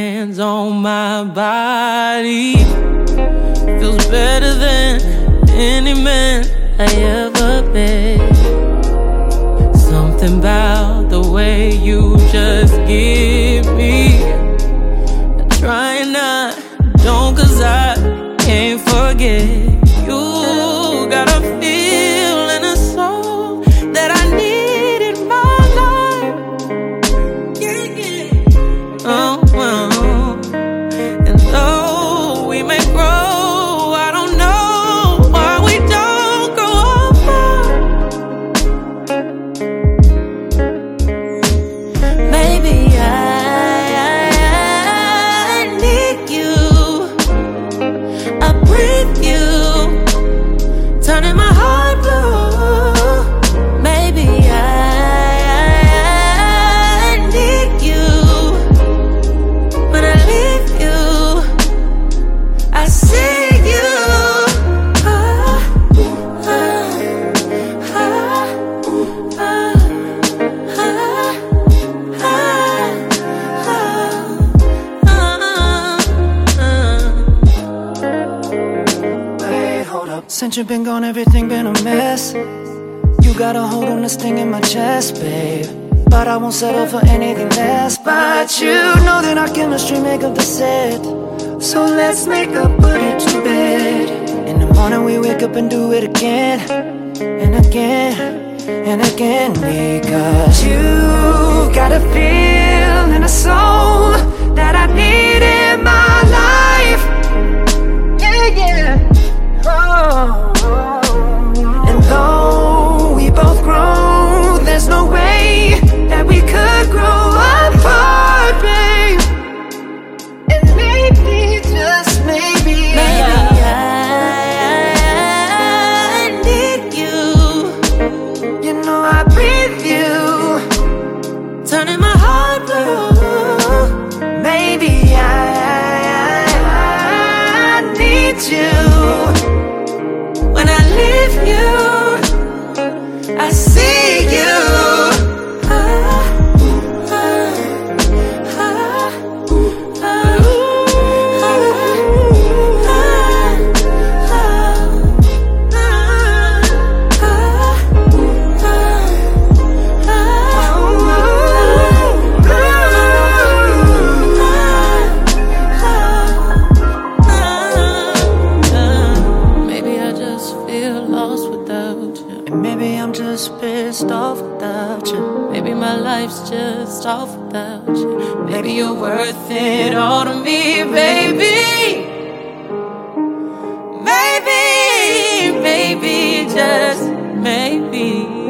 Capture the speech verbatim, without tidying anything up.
hands on my body. Feels better than any man I ever met. Something about the way you just give me. Try not, don't, cause I can't forget. You got a feel and a soul that I need in my life. Yeah, yeah. Oh, well. And though we may grow, I don't know why we don't grow apart. Maybe I, I, I need you. I breathe you, turning my heart blue. Maybe I, I, I need you. When I leave you, I see you. Ah, ah, ah, ah, ah, ah, ah. Hold up. Since you've been gone, everything been a mess. You got a hold on this thing in my chest, babe. But I won't settle for anything less. But you know that our chemistry make up the set. So let's make up, put it to bed. In the morning we wake up and do it again, and again, and again. Because you got a feel and a soul that I need in my life. Yeah, yeah. And though we both grow, there's no way that we could grow apart, babe. And maybe, just maybe, Maybe I, I need you. you know I breathe you, Turning my heart blue. maybe I, I, I need you. When I leave you, I see you. Ah, ah, ah, ah, Maybe I just feel lost without you. And maybe I'm just pissed off without you. Maybe my life's just off without you. Maybe you're worth it all to me, baby. Maybe, maybe, just maybe.